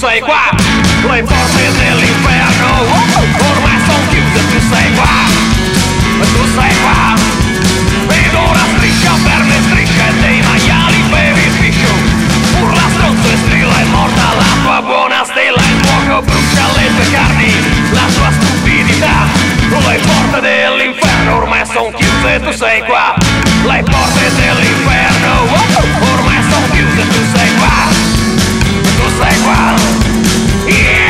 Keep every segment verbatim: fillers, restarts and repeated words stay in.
sei qua. Le porte dell'inferno ormai sono chiuse, tu sei qua. Tu sei qua. Ed ora striscia per le strisce dei maiali per il fiscio. Urla stronzo e strilla è morta la tua buona stella. Il fuoco brucia le tue carni, la tua stupidità. Le porte dell'inferno ormai sono chiuse, tu sei qua. Le porte dell'inferno ormai sono chiuse, tu sei qua. Tu sei qua. Yeah!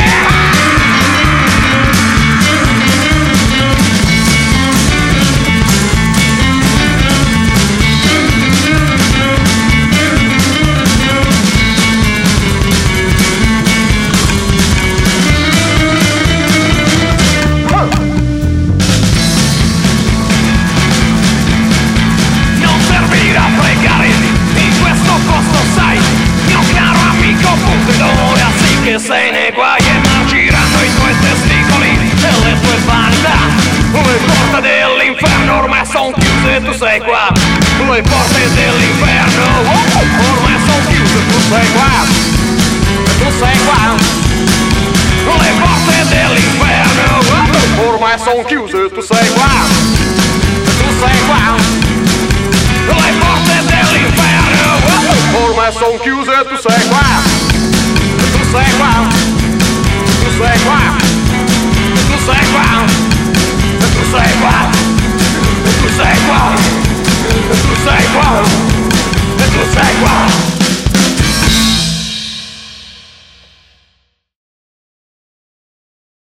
Sei nei guai e marciranno i tuoi testicoli e le tue vanità. Le porte dell'inferno ormai sono chiuse, tu sei qua. Le porte dell'inferno ormai sono chiuse, tu sei qua. Tu sei qua. Le porte dell'inferno ormai sono chiuse, tu sei qua. Tu sei qua. Le porte dell'inferno ormai sono chiuse, tu sei qua. Tu sei qua.